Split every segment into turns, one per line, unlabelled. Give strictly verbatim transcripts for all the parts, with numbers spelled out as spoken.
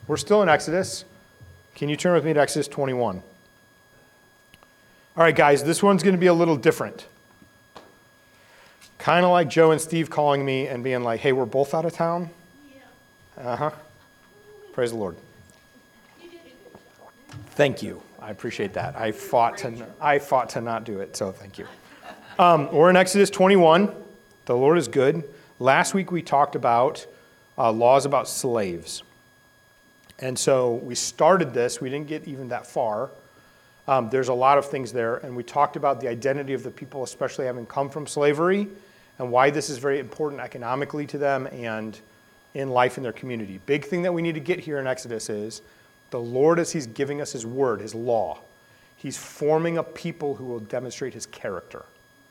We're still in Exodus. Can you turn with me to Exodus twenty-one? All right, guys, this one's going to be a little different. Kind of like Joe and Steve calling me and being like, hey, we're both out of town. Yeah. Uh-huh. Praise the Lord. You did a good job. Thank you. I appreciate that. I fought to I fought to not do it, so thank you. Um, we're in Exodus twenty-one. The Lord is good. Last week we talked about uh, laws about slaves. And so we started this. We didn't get even that far. Um, there's a lot of things there. And we talked about the identity of the people, especially having come from slavery, and why this is very important economically to them and in life in their community. Big thing that we need to get here in Exodus is the Lord, as he's giving us his word, his law, he's forming a people who will demonstrate his character.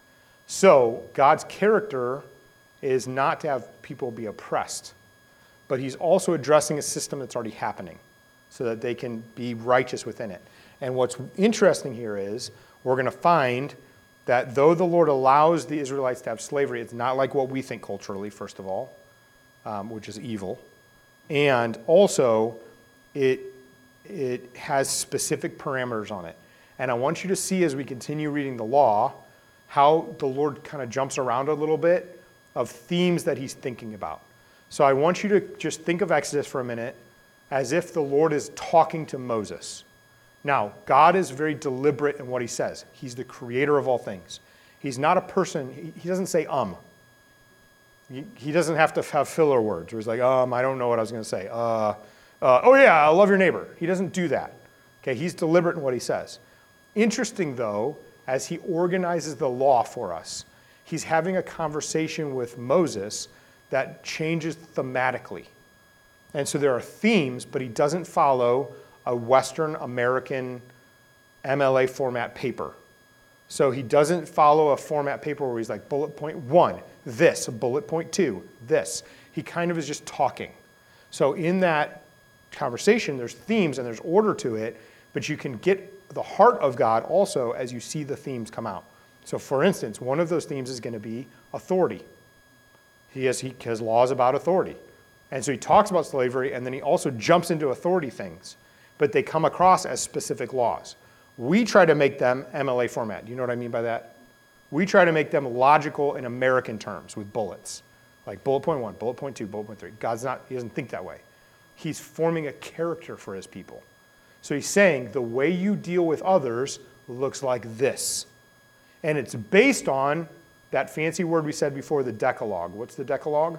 So God's character is not to have people be oppressed, but he's also addressing a system that's already happening so that they can be righteous within it. And what's interesting here is we're going to find that though the Lord allows the Israelites to have slavery, it's not like what we think culturally, first of all, um, which is evil. And also, it, it has specific parameters on it. And I want you to see as we continue reading the law, how the Lord kind of jumps around a little bit of themes that he's thinking about. So I want you to just think of Exodus for a minute as if the Lord is talking to Moses. Now, God is very deliberate in what he says. He's the creator of all things. He's not a person, he, he doesn't say um. He, he doesn't have to have filler words where he's like, um, I don't know what I was going to say. Uh, uh, oh yeah, I love your neighbor. He doesn't do that. Okay, he's deliberate in what he says. Interesting though, as he organizes the law for us, he's having a conversation with Moses that changes thematically. And so there are themes, but he doesn't follow a Western American M L A format paper. So he doesn't follow a format paper where he's like bullet point one, this, bullet point two, this. He kind of is just talking. So in that conversation, there's themes and there's order to it, but you can get the heart of God also as you see the themes come out. So for instance, one of those themes is going to be authority. He has, he has laws about authority. And so he talks about slavery, and then he also jumps into authority things. But they come across as specific laws. We try to make them M L A format. Do you know what I mean by that? We try to make them logical in American terms with bullets. Like bullet point one, bullet point two, bullet point three. God's not, he doesn't think that way. He's forming a character for his people. So he's saying the way you deal with others looks like this. And it's based on that fancy word we said before, the Decalogue. What's the Decalogue?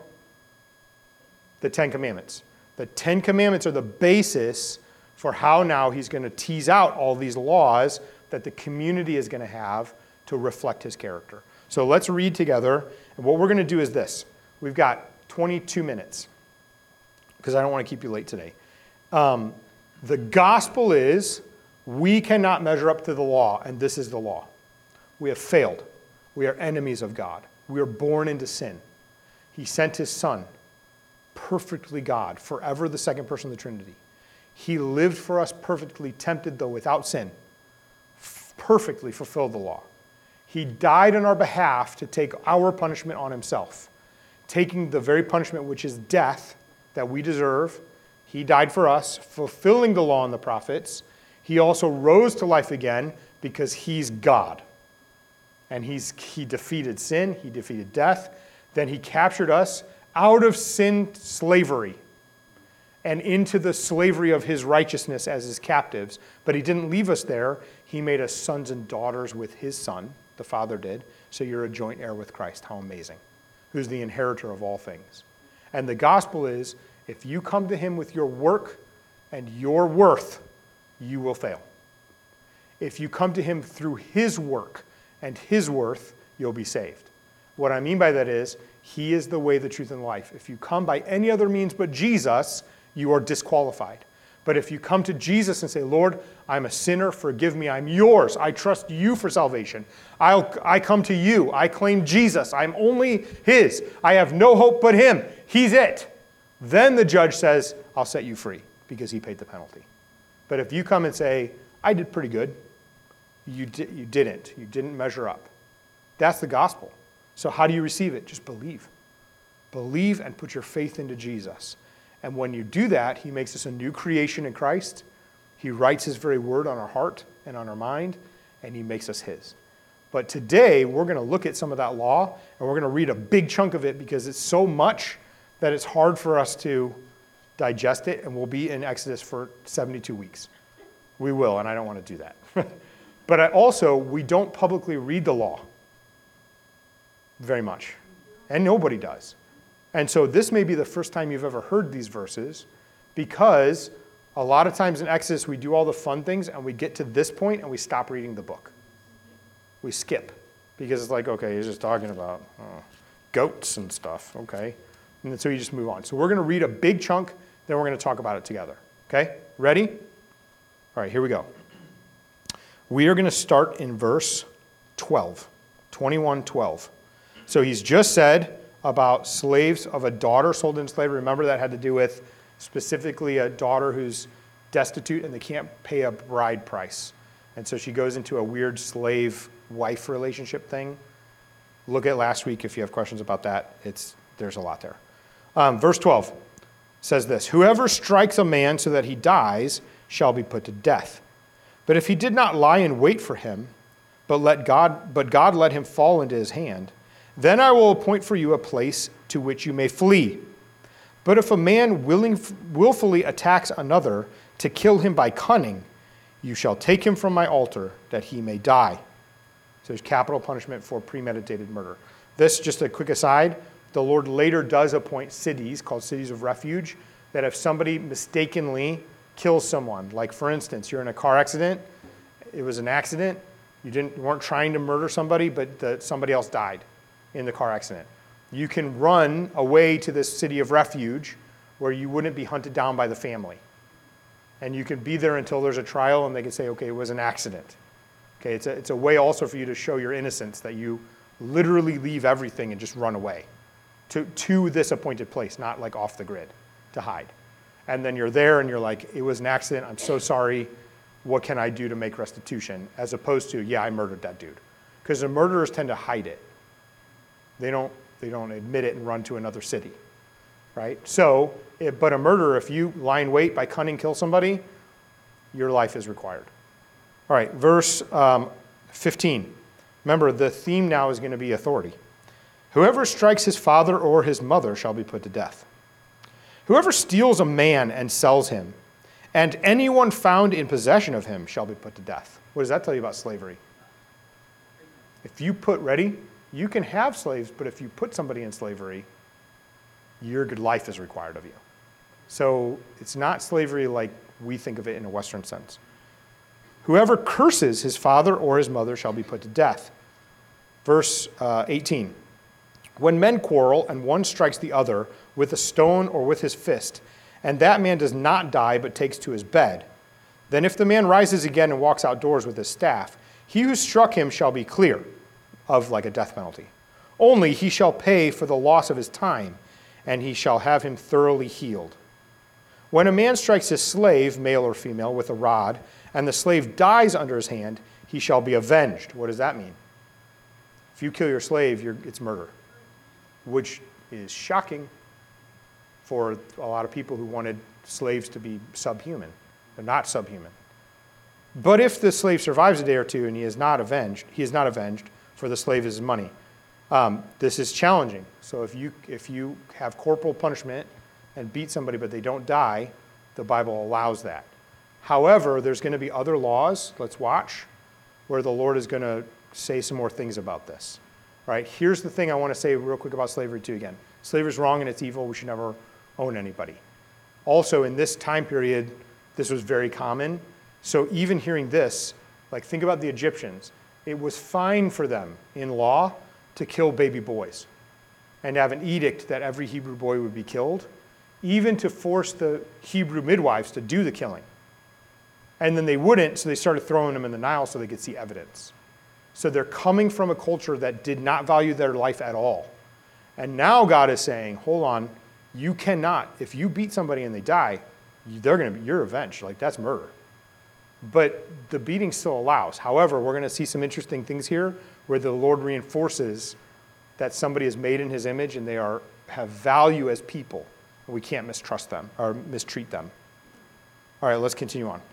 The Ten Commandments. The Ten Commandments are the basis for how now he's going to tease out all these laws that the community is going to have to reflect his character. So let's read together. And what we're going to do is this. We've got twenty-two minutes because I don't want to keep you late today. Um, the gospel is we cannot measure up to the law, and this is the law. We have failed. We are enemies of God. We are born into sin. He sent his son, perfectly God, forever the second person of the Trinity. He lived for us perfectly tempted, though without sin, F- perfectly fulfilled the law. He died on our behalf to take our punishment on himself, taking the very punishment which is death that we deserve. He died for us, fulfilling the law and the prophets. He also rose to life again because he's God. And he's, he defeated sin, he defeated death. Then he captured us out of sin slavery and into the slavery of his righteousness as his captives. But he didn't leave us there. He made us sons and daughters with his son, the Father did. So you're a joint heir with Christ. How amazing. Who's the inheritor of all things. And the gospel is, if you come to him with your work and your worth, you will fail. If you come to him through his work and his worth, you'll be saved. What I mean by that is, he is the way, the truth, and life. If you come by any other means but Jesus, you are disqualified. But if you come to Jesus and say, Lord, I'm a sinner, forgive me, I'm yours, I trust you for salvation. I'll, I come to you, I claim Jesus, I'm only his, I have no hope but him, he's it. Then the judge says, I'll set you free because he paid the penalty. But if you come and say, I did pretty good, you, di- you didn't, you didn't measure up. That's the gospel. So how do you receive it? Just believe. Believe and put your faith into Jesus. And when you do that, he makes us a new creation in Christ. He writes his very word on our heart and on our mind, and he makes us his. But today, we're going to look at some of that law, and we're going to read a big chunk of it because it's so much that it's hard for us to digest it, and we'll be in Exodus for seventy-two weeks. We will, and I don't want to do that. But I also, we don't publicly read the law very much, and nobody does. And so this may be the first time you've ever heard these verses, because a lot of times in Exodus, we do all the fun things, and we get to this point, and we stop reading the book. We skip, because it's like, okay, he's just talking about oh, goats and stuff, okay? And so you just move on. So we're going to read a big chunk, then we're going to talk about it together, okay? Ready? All right, here we go. We are going to start in verse twelve, twenty-one twelve. So he's just said about slaves of a daughter sold into slavery. Remember, that had to do with specifically a daughter who's destitute and they can't pay a bride price. And so she goes into a weird slave-wife relationship thing. Look at last week if you have questions about that. It's there's a lot there. Um, verse twelve says this, "Whoever strikes a man so that he dies shall be put to death. But if he did not lie in wait for him, but let God, but God let him fall into his hand, then I will appoint for you a place to which you may flee. But if a man willing, willfully attacks another to kill him by cunning, you shall take him from my altar that he may die." So there's capital punishment for premeditated murder. This, just a quick aside, the Lord later does appoint cities called cities of refuge that if somebody mistakenly kills someone, like for instance, you're in a car accident, it was an accident, you didn't you weren't trying to murder somebody, but the, somebody else died in the car accident. You can run away to this city of refuge where you wouldn't be hunted down by the family. And you can be there until there's a trial and they can say, okay, it was an accident. Okay, it's a, it's a way also for you to show your innocence, that you literally leave everything and just run away to, to this appointed place, not like off the grid to hide. And then you're there and you're like, it was an accident, I'm so sorry, what can I do to make restitution? As opposed to, yeah, I murdered that dude. Because the murderers tend to hide it. They don't, they don't admit it and run to another city, right? So, it, but a murderer, if you lie in wait by cunning kill somebody, your life is required. All right, verse um, fifteen. Remember, the theme now is going to be authority. "Whoever strikes his father or his mother shall be put to death. Whoever steals a man and sells him, and anyone found in possession of him shall be put to death." What does that tell you about slavery? If you put, ready? You can have slaves, but if you put somebody in slavery, your good life is required of you. So it's not slavery like we think of it in a Western sense. "Whoever curses his father or his mother shall be put to death." Verse uh, eighteen. "When men quarrel and one strikes the other with a stone or with his fist, and that man does not die but takes to his bed, then if the man rises again and walks outdoors with his staff, he who struck him shall be clear of like a death penalty. Only he shall pay for the loss of his time, and he shall have him thoroughly healed. When a man strikes his slave, male or female, with a rod, and the slave dies under his hand, he shall be avenged." What does that mean? If you kill your slave, you're, it's murder, which is shocking for a lot of people who wanted slaves to be subhuman. They're not subhuman. But if the slave survives a day or two and he is not avenged, he is not avenged, for the slave is his money. Um, this is challenging. So if you if you have corporal punishment and beat somebody but they don't die, the Bible allows that. However, there's going to be other laws, let's watch, where the Lord is going to say some more things about this. All right, here's the thing I want to say real quick about slavery too again. Slavery is wrong and it's evil. We should never own anybody. Also, in this time period, this was very common. So even hearing this, like think about the Egyptians. It was fine for them in law to kill baby boys and to have an edict that every Hebrew boy would be killed, even to force the Hebrew midwives to do the killing. And then they wouldn't, so they started throwing them in the Nile so they could see evidence. So they're coming from a culture that did not value their life at all. And now God is saying, hold on, you cannot, if you beat somebody and they die, they're going to be, you're avenged. Like, that's murder. But the beating still allows. However, we're going to see some interesting things here where the Lord reinforces that somebody is made in his image and they are have value as people. And We can't mistrust them or mistreat them. All right, let's continue on.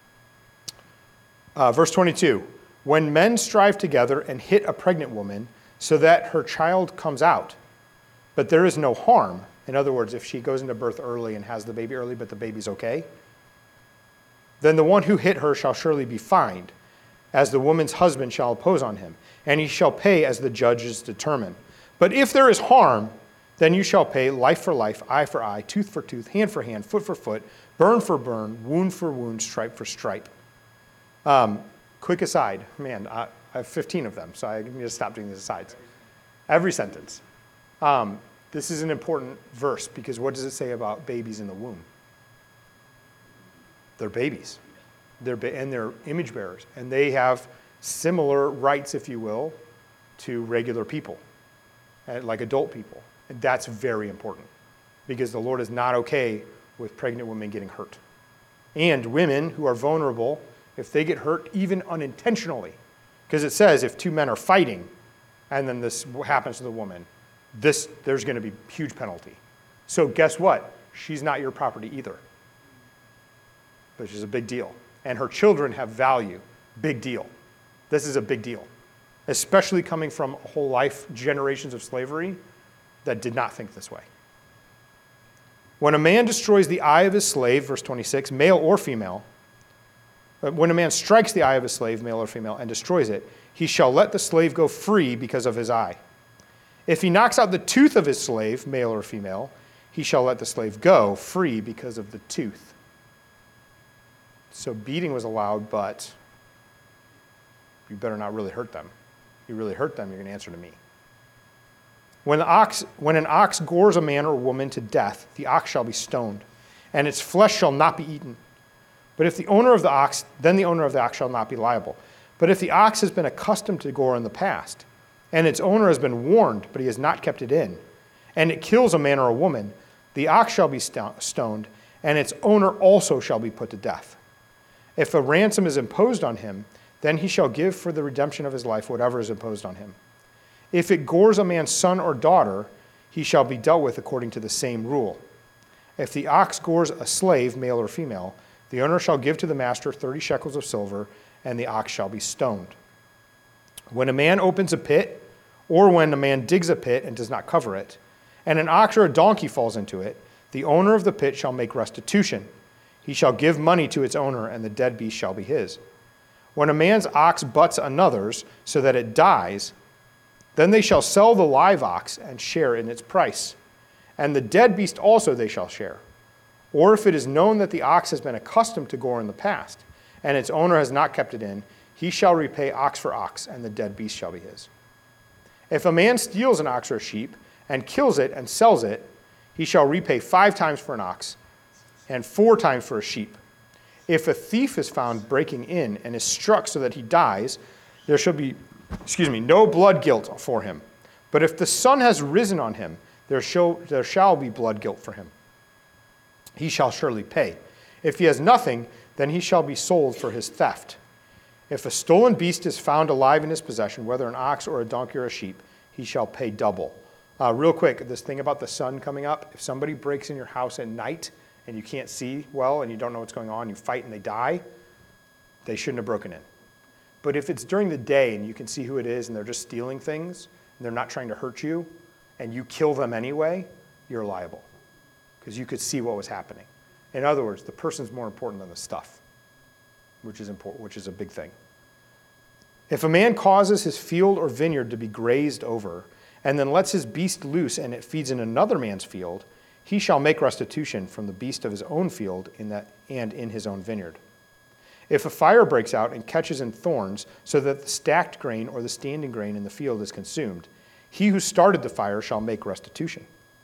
Uh, verse twenty-two, when men strive together and hit a pregnant woman so that her child comes out, but there is no harm. In other words, if she goes into birth early and has the baby early, but the baby's okay, then the one who hit her shall surely be fined, as the woman's husband shall impose on him, and he shall pay as the judges determine. But if there is harm, then you shall pay life for life, eye for eye, tooth for tooth, hand for hand, foot for foot, burn for burn, wound for wound, stripe for stripe. Um, quick aside, man, I, I have fifteen of them, so I need to stop doing these asides. Every sentence. Um, this is an important verse, because what does it say about babies in the womb? They're babies. They're ba- and they're image bearers, and they have similar rights, if you will, to regular people, like adult people. And that's very important, because the Lord is not okay with pregnant women getting hurt. And women who are vulnerable, if they get hurt even unintentionally, because it says if two men are fighting and then this happens to the woman, this there's going to be huge penalty. So guess what? She's not your property either, which is a big deal. And her children have value. Big deal. This is a big deal, especially coming from a whole life, generations of slavery that did not think this way. When a man destroys the eye of his slave, verse twenty-six, male or female, when a man strikes the eye of his slave, male or female, and destroys it, he shall let the slave go free because of his eye. If he knocks out the tooth of his slave, male or female, he shall let the slave go free because of the tooth. So beating was allowed, but you better not really hurt them. If you really hurt them, you're going to answer to me. When, the ox, when an ox gores a man or woman to death, the ox shall be stoned, and its flesh shall not be eaten. But if the owner of the ox, then the owner of the ox shall not be liable. But if the ox has been accustomed to gore in the past, and its owner has been warned, but he has not kept it in, and it kills a man or a woman, the ox shall be stoned, and its owner also shall be put to death. If a ransom is imposed on him, then he shall give for the redemption of his life whatever is imposed on him. If it gores a man's son or daughter, he shall be dealt with according to the same rule. If the ox gores a slave, male or female, the owner shall give to the master thirty shekels of silver, and the ox shall be stoned. When a man opens a pit, or when a man digs a pit and does not cover it, and an ox or a donkey falls into it, the owner of the pit shall make restitution. He shall give money to its owner, and the dead beast shall be his. When a man's ox butts another's so that it dies, then they shall sell the live ox and share in its price. And the dead beast also they shall share. Or if it is known that the ox has been accustomed to gore in the past, and its owner has not kept it in, he shall repay ox for ox, and the dead beast shall be his. If a man steals an ox or a sheep, and kills it and sells it, he shall repay five times for an ox, and four times for a sheep. If a thief is found breaking in and is struck so that he dies, there shall be, excuse me, no blood guilt for him. But if the sun has risen on him, there shall, there shall be blood guilt for him. He shall surely pay. If he has nothing, then he shall be sold for his theft. If a stolen beast is found alive in his possession, whether an ox or a donkey or a sheep, he shall pay double. Uh, real quick, this thing about the sun coming up, if somebody breaks in your house at night and you can't see well and you don't know what's going on, you fight and they die, they shouldn't have broken in. But if it's during the day and you can see who it is and they're just stealing things and they're not trying to hurt you and you kill them anyway, you're liable because you could see what was happening. In other words, the person's more important than the stuff, which is important, which is a big thing. If a man causes his field or vineyard to be grazed over and then lets his beast loose and it feeds in another man's field, he shall make restitution from the beast of his own field in that and in his own vineyard. If a fire breaks out and catches in thorns so that the stacked grain or the standing grain in the field is consumed, he who started the fire shall make restitution.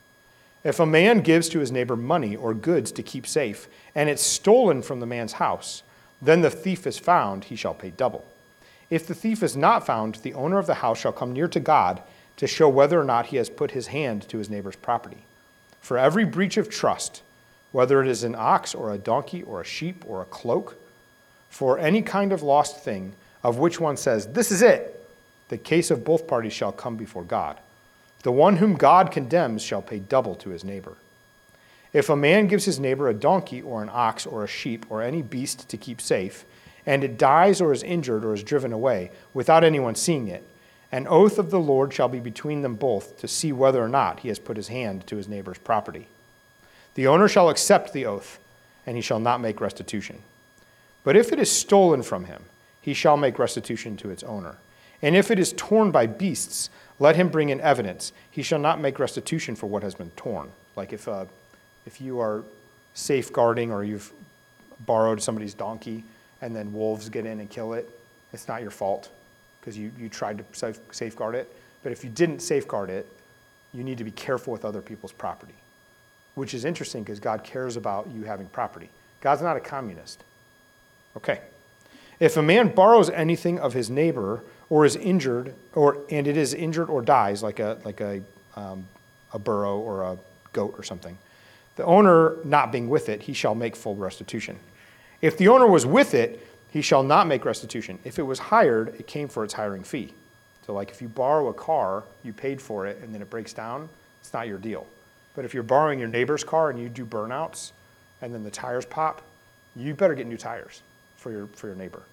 If a man gives to his neighbor money or goods to keep safe, and it's stolen from the man's house, then the thief is found, he shall pay double. If the thief is not found, the owner of the house shall come near to God to show whether or not he has put his hand to his neighbor's property. For every breach of trust, whether it is an ox or a donkey or a sheep or a cloak, for any kind of lost thing of which one says, "This is it," the case of both parties shall come before God. The one whom God condemns shall pay double to his neighbor. If a man gives his neighbor a donkey or an ox or a sheep or any beast to keep safe, and it dies or is injured or is driven away without anyone seeing it, an oath of the Lord shall be between them both to see whether or not he has put his hand to his neighbor's property. The owner shall accept the oath, and he shall not make restitution. But if it is stolen from him, he shall make restitution to its owner. And if it is torn by beasts, let him bring in evidence. He shall not make restitution for what has been torn. Like if uh, if you are safeguarding or you've borrowed somebody's donkey and then wolves get in and kill it, it's not your fault because you, you tried to safe, safeguard it. But if you didn't safeguard it, you need to be careful with other people's property, which is interesting because God cares about you having property. God's not a communist. Okay. If a man borrows anything of his neighbor or is injured, or and it is injured or dies, like a like a um, a burro or a goat or something, the owner not being with it, he shall make full restitution. If the owner was with it, he shall not make restitution. If it was hired, it came for its hiring fee. So like if you borrow a car, you paid for it, and then it breaks down, it's not your deal. But if you're borrowing your neighbor's car and you do burnouts, and then the tires pop, you better get new tires for your for your neighbor.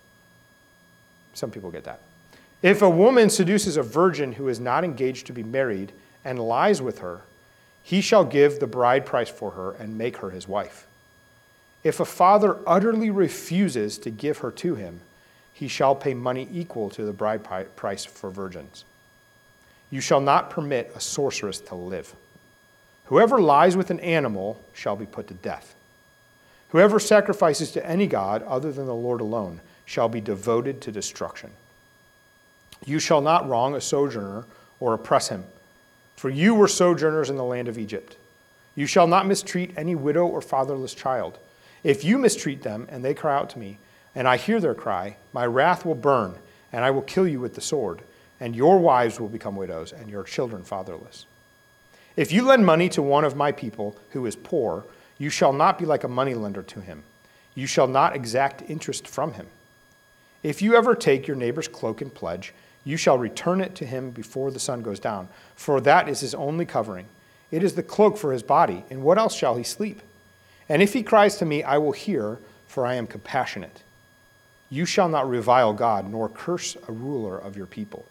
Some people get that. If a woman seduces a virgin who is not engaged to be married and lies with her, he shall give the bride price for her and make her his wife. If a father utterly refuses to give her to him, he shall pay money equal to the bride price for virgins. You shall not permit a sorceress to live. Whoever lies with an animal shall be put to death. Whoever sacrifices to any god other than the Lord alone shall be devoted to destruction. You shall not wrong a sojourner or oppress him, for you were sojourners in the land of Egypt. You shall not mistreat any widow or fatherless child. If you mistreat them and they cry out to me, and I hear their cry, my wrath will burn, and I will kill you with the sword, and your wives will become widows, and your children fatherless. If you lend money to one of my people who is poor, you shall not be like a moneylender to him. You shall not exact interest from him. If you ever take your neighbor's cloak in pledge, you shall return it to him before the sun goes down, for that is his only covering. It is the cloak for his body, and what else shall he sleep? And if he cries to me, I will hear, for I am compassionate. You shall not revile God, nor curse a ruler of your people.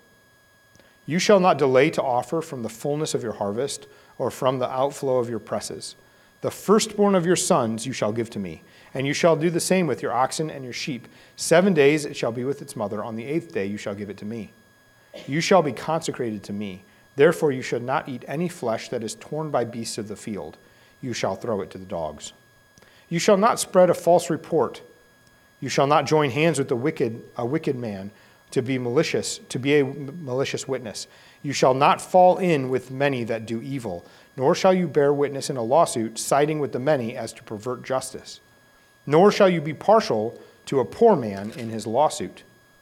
You shall not delay to offer from the fullness of your harvest, or from the outflow of your presses. The firstborn of your sons you shall give to me, and you shall do the same with your oxen and your sheep. Seven days it shall be with its mother. On the eighth day you shall give it to me. You shall be consecrated to me. Therefore you should not eat any flesh that is torn by beasts of the field. You shall throw it to the dogs. You shall not spread a false report. You shall not join hands with the wicked, a wicked man, to be malicious, to be a malicious witness. You shall not fall in with many that do evil, nor shall you bear witness in a lawsuit, siding with the many as to pervert justice. Nor shall you be partial to a poor man in his lawsuit.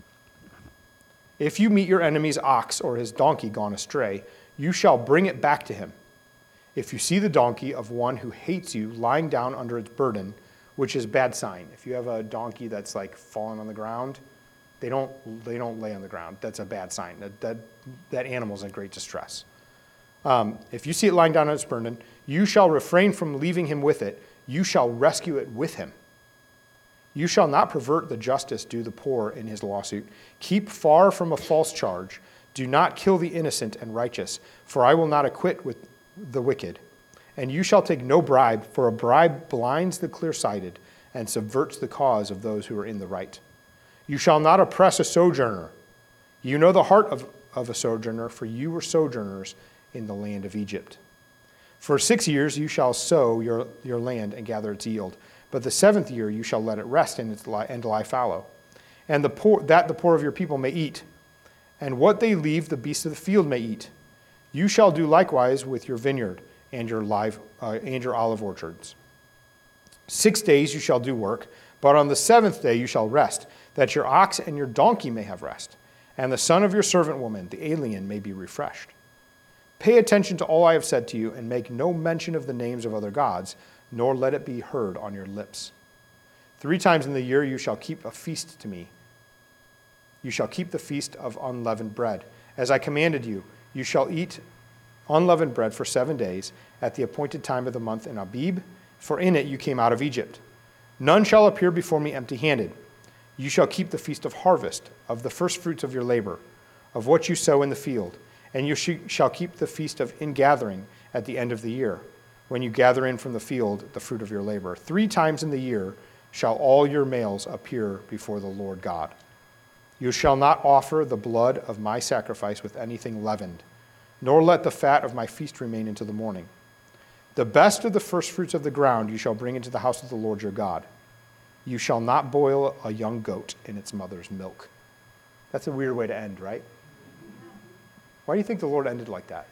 If you meet your enemy's ox or his donkey gone astray, you shall bring it back to him. If you see the donkey of one who hates you lying down under its burden, which is a bad sign. If you have a donkey that's like falling on the ground, they don't they don't lay on the ground. That's a bad sign. That that, that animal's in great distress. Um, if you see it lying down on its burden, you shall refrain from leaving him with it. You shall rescue it with him. You shall not pervert the justice due the poor in his lawsuit. Keep far from a false charge. Do not kill the innocent and righteous, for I will not acquit with the wicked. And you shall take no bribe, for a bribe blinds the clear-sighted and subverts the cause of those who are in the right. You shall not oppress a sojourner. You know the heart of, of a sojourner, for you were sojourners in the land of Egypt. For six years you shall sow your, your land and gather its yield. But the seventh year you shall let it rest in its lie, and lie fallow, and the poor, that the poor of your people may eat, and what they leave the beasts of the field may eat. You shall do likewise with your vineyard and your live uh, and your olive orchards. Six days you shall do work, but on the seventh day you shall rest, that your ox and your donkey may have rest, and the son of your servant woman, the alien, may be refreshed. Pay attention to all I have said to you, and make no mention of the names of other gods, nor let it be heard on your lips. Three times in the year you shall keep a feast to me. You shall keep the feast of unleavened bread. As I commanded you, you shall eat unleavened bread for seven days at the appointed time of the month in Abib, for in it you came out of Egypt. None shall appear before me empty-handed. You shall keep the feast of harvest, of the first fruits of your labor, of what you sow in the field, and you sh- shall keep the feast of ingathering at the end of the year, when you gather in from the field the fruit of your labor. Three times in the year shall all your males appear before the Lord God. You shall not offer the blood of my sacrifice with anything leavened, nor let the fat of my feast remain into the morning. The best of the first fruits of the ground you shall bring into the house of the Lord your God. You shall not boil a young goat in its mother's milk. That's a weird way to end, right? Why do you think the Lord ended like that?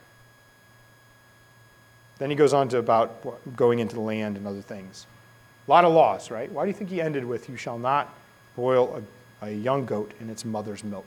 Then he goes on to about going into the land and other things. A lot of laws, right? Why do you think he ended with, you shall not boil a, a young goat in its mother's milk?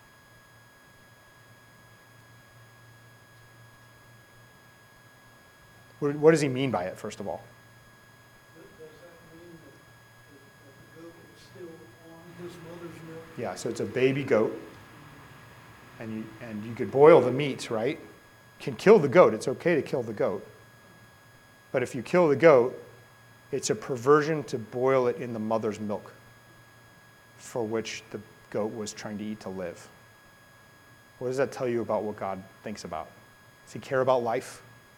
What, what does he mean by it, first of all?
Does that mean that the goat is still on his mother's milk?
Yeah, so it's a baby goat, and you, and you could boil the meat, right? You can kill the goat. It's okay to kill the goat. But if you kill the goat, it's a perversion to boil it in the mother's milk, for which the goat was trying to eat to live. What does that tell you about what God thinks about? Does he care about life?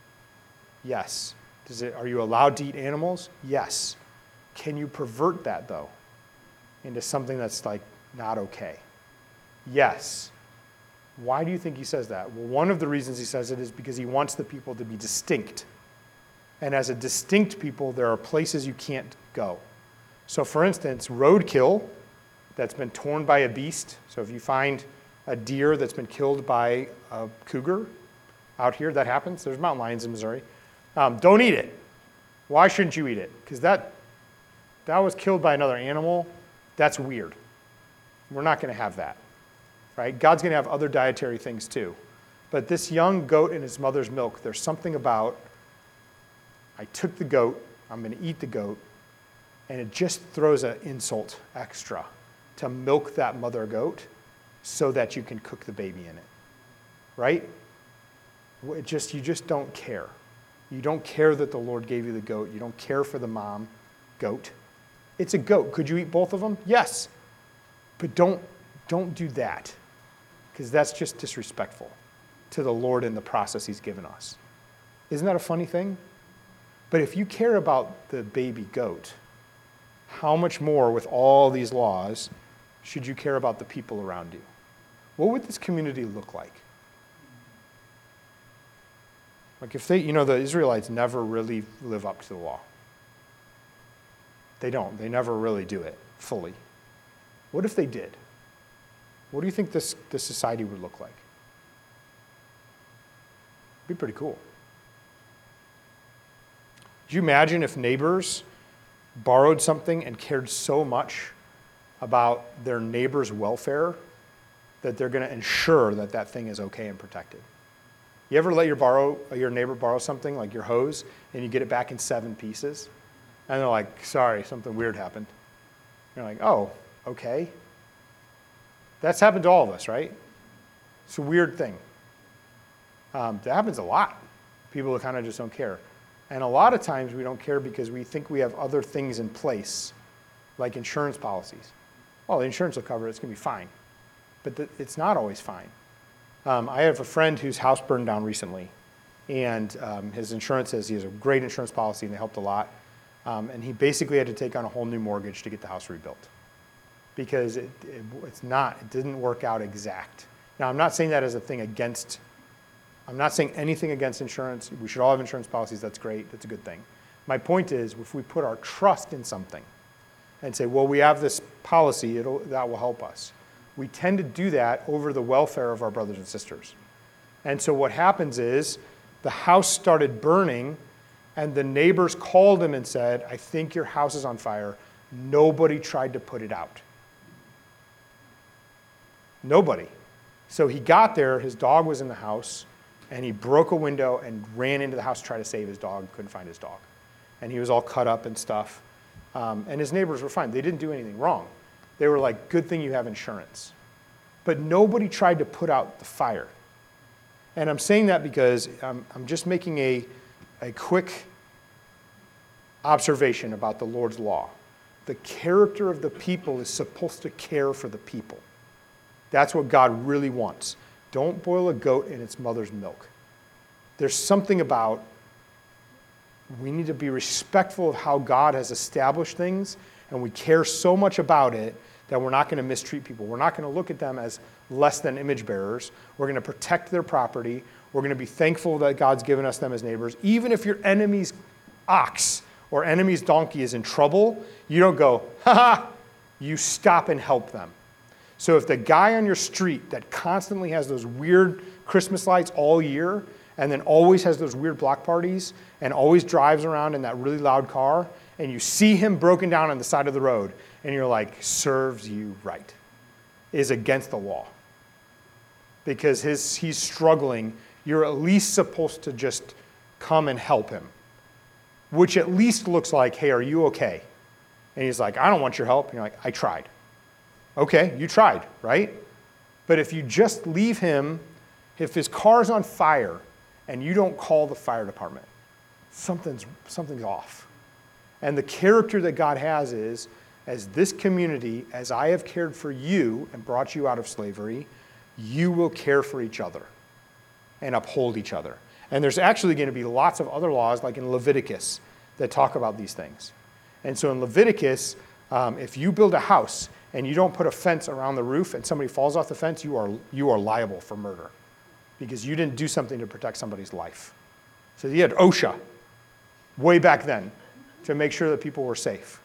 Yes. Does it, are you allowed to eat animals? Yes. Can you pervert that, though, into something that's like not okay? Yes. Why do you think he says that? Well, one of the reasons he says it is because he wants the people to be distinct. And as a distinct people, there are places you can't go. So for instance, roadkill that's been torn by a beast. So if you find a deer that's been killed by a cougar out here, that happens. There's mountain lions in Missouri. Um, don't eat it. Why shouldn't you eat it? Because that, that was killed by another animal. That's weird. We're not going to have that. Right? God's going to have other dietary things too. But this young goat in its mother's milk, there's something about, I took the goat, I'm going to eat the goat, and it just throws an insult extra to milk that mother goat so that you can cook the baby in it. Right? It just, you just don't care. You don't care that the Lord gave you the goat. You don't care for the mom goat. It's a goat. Could you eat both of them? Yes. But don't, don't do that, because that's just disrespectful to the Lord and the process he's given us. Isn't that a funny thing? But if you care about the baby goat, how much more with all these laws should you care about the people around you? What would this community look like? Like if they, you know, the Israelites never really live up to the law. They don't. They never really do it fully. What if they did? What do you think this, this society would look like? It'd be pretty cool. Do you imagine if neighbors borrowed something and cared so much about their neighbor's welfare that they're going to ensure that that thing is okay and protected? You ever let your borrow your neighbor borrow something, like your hose, and you get it back in seven pieces? And they're like, sorry, something weird happened. You're like, oh, okay. That's happened to all of us, right? It's a weird thing. Um, that happens a lot. People kind of just don't care. And a lot of times we don't care because we think we have other things in place, like insurance policies. Oh, the insurance will cover it, it's going to be fine. But the, it's not always fine. Um, I have a friend whose house burned down recently, and um, his insurance says he has a great insurance policy and they helped a lot. Um, and he basically had to take on a whole new mortgage to get the house rebuilt because it, it, it's not, it didn't work out exact. Now, I'm not saying that as a thing against, I'm not saying anything against insurance. We should all have insurance policies. That's great. That's a good thing. My point is, if we put our trust in something and say, well, we have this policy, it'll, that will help us. We tend to do that over the welfare of our brothers and sisters. And so what happens is the house started burning and the neighbors called him and said, I think your house is on fire. Nobody tried to put it out. Nobody. So he got there, his dog was in the house, and he broke a window and ran into the house to try to save his dog, couldn't find his dog. And he was all cut up and stuff. Um, and his neighbors were fine. They didn't do anything wrong. They were like, good thing you have insurance. But nobody tried to put out the fire. And I'm saying that because I'm, I'm just making a, a quick observation about the Lord's law. The character of the people is supposed to care for the people. That's what God really wants. Don't boil a goat in its mother's milk. There's something about we need to be respectful of how God has established things, and we care so much about it that we're not going to mistreat people. We're not going to look at them as less than image bearers. We're going to protect their property. We're going to be thankful that God's given us them as neighbors. Even if your enemy's ox or enemy's donkey is in trouble, you don't go, ha ha, you stop and help them. So if the guy on your street that constantly has those weird Christmas lights all year and then always has those weird block parties and always drives around in that really loud car, and you see him broken down on the side of the road, and you're like, serves you right, is against the law. Because his, he's struggling, you're at least supposed to just come and help him. Which at least looks like, hey, are you okay? And he's like, I don't want your help. And you're like, I tried. Okay, you tried, right? But if you just leave him, if his car's on fire and you don't call the fire department, something's, something's off. And the character that God has is, as this community, as I have cared for you and brought you out of slavery, you will care for each other and uphold each other. And there's actually going to be lots of other laws, like in Leviticus, that talk about these things. And so in Leviticus, um, if you build a house and you don't put a fence around the roof and somebody falls off the fence, you are, you are liable for murder because you didn't do something to protect somebody's life. So you had OSHA way back then to make sure that people were safe.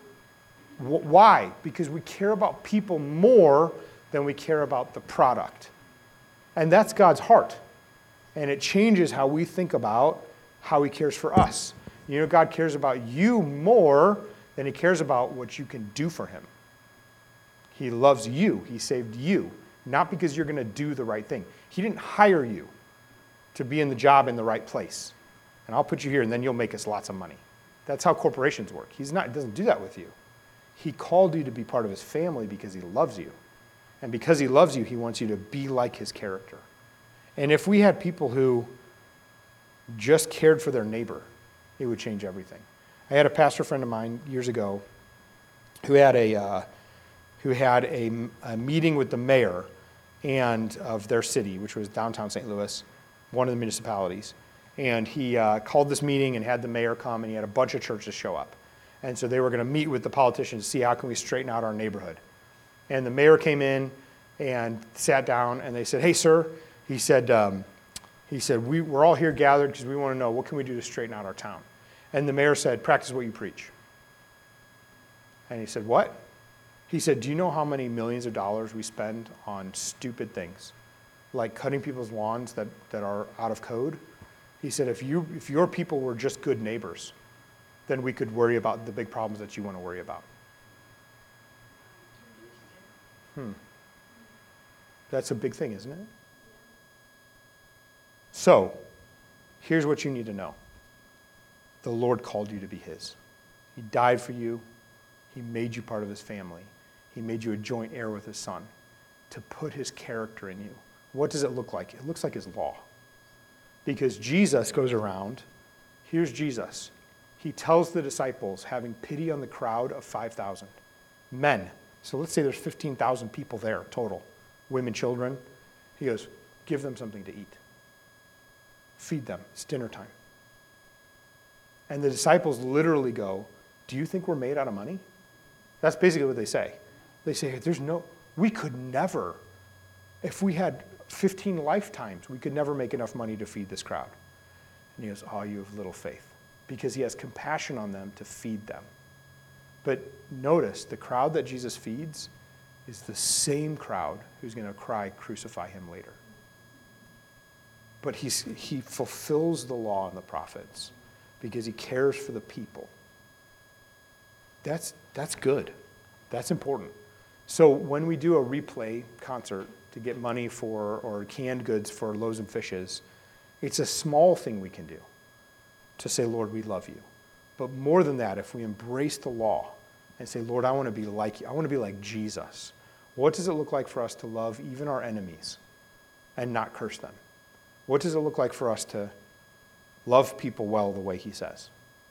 W- why? Because we care about people more than we care about the product. And that's God's heart. And it changes how we think about how he cares for us. You know, God cares about you more than he cares about what you can do for him. He loves you. He saved you, not because you're going to do the right thing. He didn't hire you to be in the job in the right place. And I'll put you here, and then you'll make us lots of money. That's how corporations work. He's not, he doesn't do that with you. He called you to be part of his family because he loves you. And because he loves you, he wants you to be like his character. And if we had people who just cared for their neighbor, it would change everything. I had a pastor friend of mine years ago who had a uh, who had a, a meeting with the mayor and of their city, which was downtown Saint Louis, one of the municipalities. And he uh, called this meeting and had the mayor come, and he had a bunch of churches show up. And so they were going to meet with the politicians to see how can we straighten out our neighborhood. And the mayor came in and sat down, and they said, hey, sir, he said, um, he said we, we're all here gathered because we want to know what can we do to straighten out our town. And the mayor said, practice what you preach. And he said, what? He said, do you know how many millions of dollars we spend on stupid things, like cutting people's lawns that, that are out of code? He said, if you if your people were just good neighbors, then we could worry about the big problems that you want to worry about. Hmm. That's a big thing, isn't it? So, here's what you need to know. The Lord called you to be his. He died for you. He made you part of his family. He made you a joint heir with his son to put his character in you. What does it look like? It looks like his law. Because Jesus goes around. Here's Jesus. He tells the disciples, having pity on the crowd of five thousand men. So let's say there's fifteen thousand people there total, women, children. He goes, give them something to eat. Feed them. It's dinner time. And the disciples literally go, do you think we're made out of money? That's basically what they say. They say, there's no, we could never, if we had fifteen lifetimes, we could never make enough money to feed this crowd. And he goes, oh, you have little faith. Because he has compassion on them to feed them. But notice, the crowd that Jesus feeds is the same crowd who's going to cry, crucify him later. But he's, he fulfills the law and the prophets because he cares for the people. That's, that's good. That's important. So when we do a replay concert to get money for, or canned goods for Loaves and Fishes, it's a small thing we can do to say, Lord, we love you. But more than that, if we embrace the law and say, Lord, I want to be like you. I want to be like Jesus. What does it look like for us to love even our enemies and not curse them? What does it look like for us to love people well the way he says?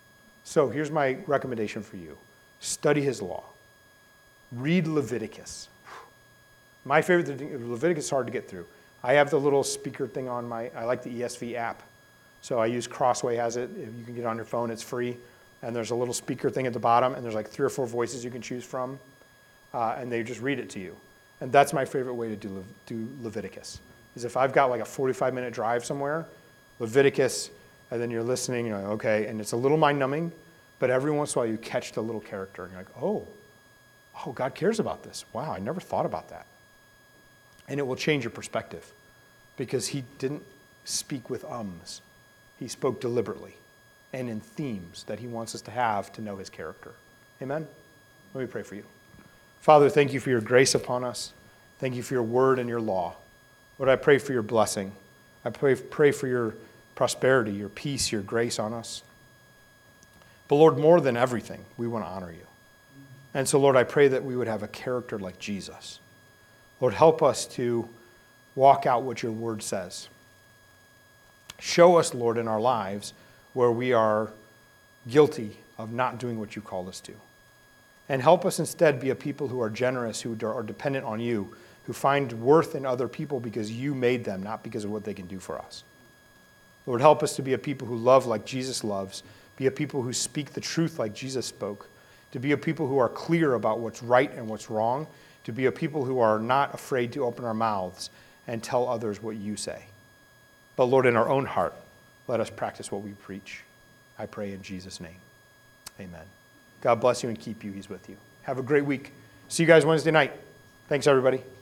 So here's my recommendation for you. Study his law. Read Leviticus. My favorite thing, Leviticus is hard to get through. I have the little speaker thing on my, I like the E S V app. So I use Crossway has it. If you can get it on your phone, it's free. And there's a little speaker thing at the bottom, and there's like three or four voices you can choose from. Uh, and they just read it to you. And that's my favorite way to do, Le- do Leviticus, is if I've got like a forty-five minute drive somewhere, Leviticus, and then you're listening, you're like, okay, and it's a little mind-numbing, but every once in a while you catch the little character, and you're like, oh, oh, God cares about this. Wow, I never thought about that. And it will change your perspective, because he didn't speak with ums. He spoke deliberately and in themes that he wants us to have to know his character. Amen? Let me pray for you. Father, thank you for your grace upon us. Thank you for your word and your law. Lord, I pray for your blessing. I pray, pray for your prosperity, your peace, your grace on us. But Lord, more than everything, we want to honor you. And so, Lord, I pray that we would have a character like Jesus. Lord, help us to walk out what your word says. Show us, Lord, in our lives where we are guilty of not doing what you called us to. And help us instead be a people who are generous, who are dependent on you, who find worth in other people because you made them, not because of what they can do for us. Lord, help us to be a people who love like Jesus loves, be a people who speak the truth like Jesus spoke, to be a people who are clear about what's right and what's wrong, to be a people who are not afraid to open our mouths and tell others what you say. But Lord, in our own heart, let us practice what we preach. I pray in Jesus' name. Amen. God bless you and keep you. He's with you. Have a great week. See you guys Wednesday night. Thanks, everybody.